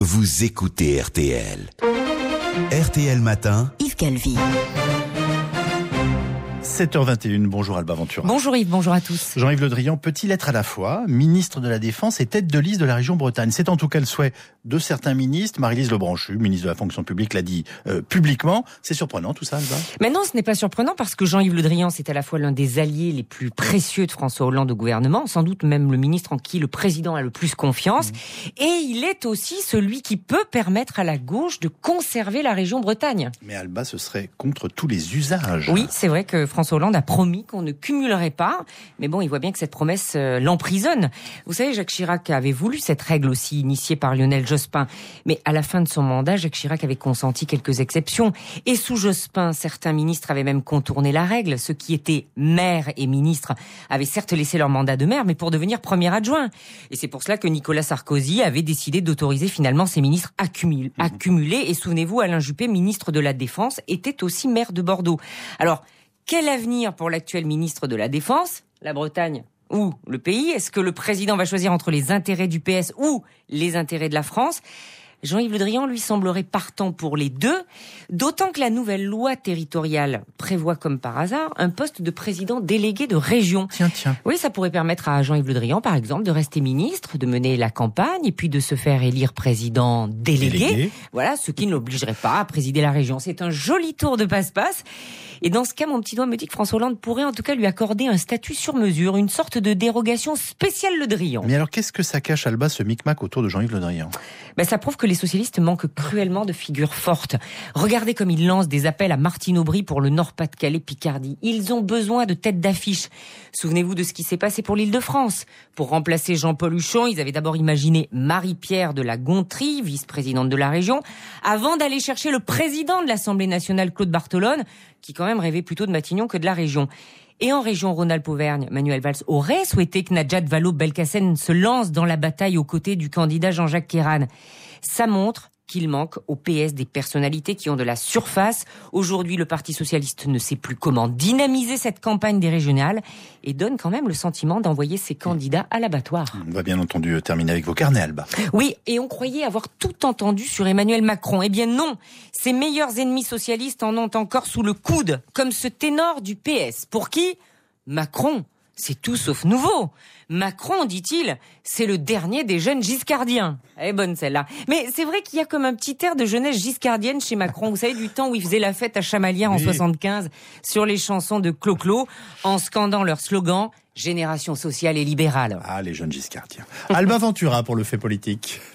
Vous écoutez RTL. RTL Matin. Yves Calvi. 7h21, bonjour Alba Ventura. Bonjour Yves, bonjour à tous. Jean-Yves Le Drian, petit être à la fois, ministre de la Défense et tête de liste de la région Bretagne. C'est en tout cas le souhait de certains ministres. Marie-Lise Lebranchu, ministre de la fonction publique, l'a dit publiquement. C'est surprenant tout ça, Alba ? Mais non, ce n'est pas surprenant parce que Jean-Yves Le Drian, c'est à la fois l'un des alliés les plus précieux de François Hollande au gouvernement, sans doute même le ministre en qui le président a le plus confiance. Et il est aussi celui qui peut permettre à la gauche de conserver la région Bretagne. Mais Alba, ce serait contre tous les usages. Oui, c'est vrai que François Hollande a promis qu'on ne cumulerait pas. Mais bon, il voit bien que cette promesse l'emprisonne. Vous savez, Jacques Chirac avait voulu cette règle aussi initiée par Lionel Jospin. Mais à la fin de son mandat, Jacques Chirac avait consenti quelques exceptions. Et sous Jospin, certains ministres avaient même contourné la règle. Ceux qui étaient maires et ministres avaient certes laissé leur mandat de maire, mais pour devenir premier adjoint. Et c'est pour cela que Nicolas Sarkozy avait décidé d'autoriser finalement ces ministres à cumuler. Et souvenez-vous, Alain Juppé, ministre de la Défense, était aussi maire de Bordeaux. Alors, quel avenir pour l'actuel ministre de la Défense ? La Bretagne ou le pays ? Est-ce que le président va choisir entre les intérêts du PS ou les intérêts de la France ? Jean-Yves Le Drian, lui, semblerait partant pour les deux, d'autant que la nouvelle loi territoriale prévoit, comme par hasard, un poste de président délégué de région. Tiens. Oui, ça pourrait permettre à Jean-Yves Le Drian, par exemple, de rester ministre, de mener la campagne, et puis de se faire élire président délégué. Voilà, ce qui ne l'obligerait pas à présider la région. C'est un joli tour de passe-passe. Et dans ce cas, mon petit doigt me dit que François Hollande pourrait en tout cas lui accorder un statut sur mesure, une sorte de dérogation spéciale Le Drian. Mais alors, qu'est-ce que ça cache, Alba, ce micmac autour de Jean-Yves Le Drian ? Ça prouve que les socialistes manquent cruellement de figures fortes. Regardez comme ils lancent des appels à Martine Aubry pour le Nord-Pas-de-Calais-Picardie. Ils ont besoin de têtes d'affiche. Souvenez-vous de ce qui s'est passé pour l'Île-de-France. Pour remplacer Jean-Paul Huchon, ils avaient d'abord imaginé Marie-Pierre de la Gontrie, vice-présidente de la région, avant d'aller chercher le président de l'Assemblée nationale, Claude Barthelone, qui quand même rêvait plutôt de Matignon que de la région. Et en région Rhône-Alpes-Auvergne, Manuel Valls aurait souhaité que Najat Vallaud-Belkacem se lance dans la bataille aux côtés du candidat Jean-Jacques Kéran. Ça montre qu'il manque au PS des personnalités qui ont de la surface. Aujourd'hui, le Parti socialiste ne sait plus comment dynamiser cette campagne des régionales et donne quand même le sentiment d'envoyer ses candidats à l'abattoir. On va bien entendu terminer avec vos carnets, Alba. Oui, et on croyait avoir tout entendu sur Emmanuel Macron. Eh bien non, ses meilleurs ennemis socialistes en ont encore sous le coude, comme ce ténor du PS. Pour qui ? Macron. C'est tout sauf nouveau. Macron, dit-il, c'est le dernier des jeunes giscardiens. Elle est bonne celle-là. Mais c'est vrai qu'il y a comme un petit air de jeunesse giscardienne chez Macron. Vous savez, du temps où il faisait la fête à Chamalières en 75 sur les chansons de Clo-Clo en scandant leur slogan « Génération sociale et libérale ». Ah, les jeunes giscardiens. Alba Ventura pour le fait politique.